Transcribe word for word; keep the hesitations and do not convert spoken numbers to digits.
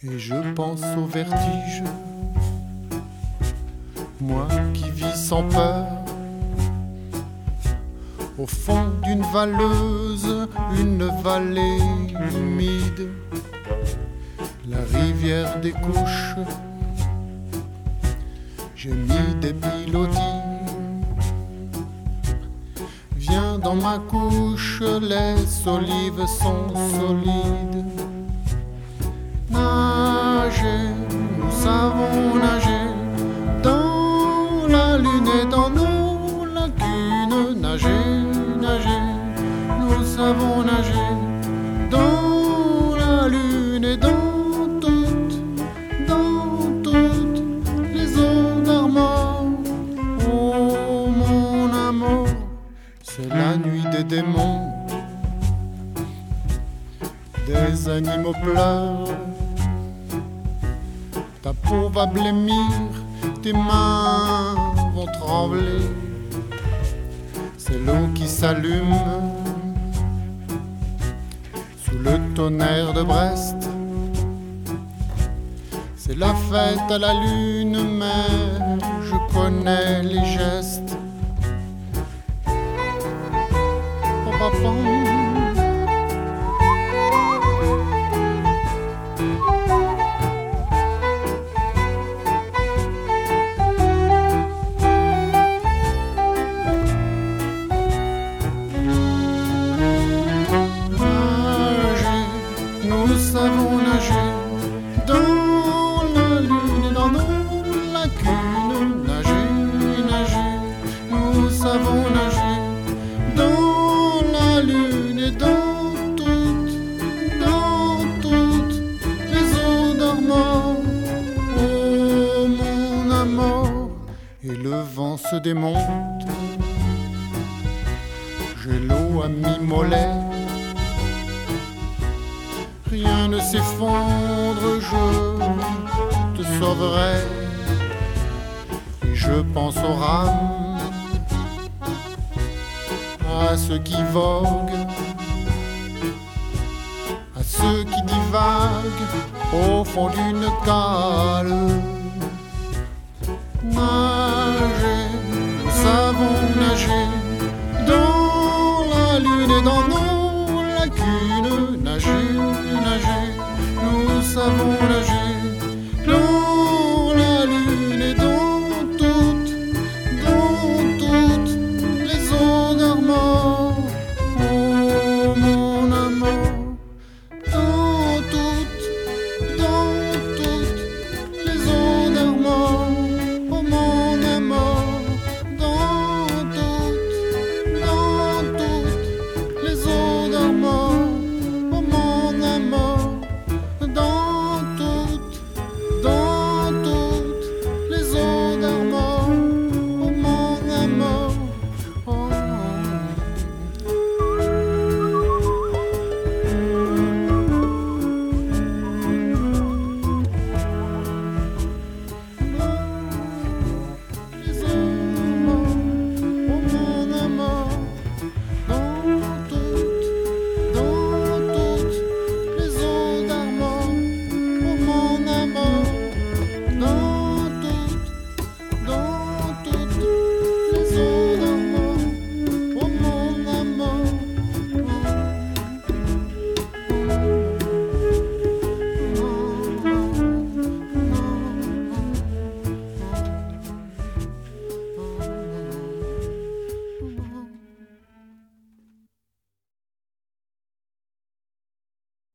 Et je pense au vertige, moi qui vis sans peur, au fond d'une valleuse, une vallée humide, la rivière des couches, j'ai mis des pilotis. Viens dans ma couche, les olives sont solides. Nager, nous savons nager dans la lune et dans nos lacunes. Nager, nager, nous savons nager dans la lune et dans toutes, dans toutes les eaux d'Armor. Oh mon amour, c'est la nuit des démons, des animaux pleurent. Ta peau va blêmir, tes mains vont trembler. C'est l'eau qui s'allume sous le tonnerre de Brest. C'est la fête à la lune, mais je connais les gestes. Papa, nous savons nager dans la lune et dans nos lacunes. Nager, nager, nous savons nager dans la lune et dans toutes, dans toutes les eaux d'Armor. Oh mon amour, et le vent se démonte, j'ai l'eau à mi-mollet. Rien ne s'effondre, je te sauverai. Et je pense aux rames, à ceux qui voguent, à ceux qui divaguent au fond d'une cale. Nager, nous savons nager dans la lune et dans nos lacunes. Nager, nager, nous savons nager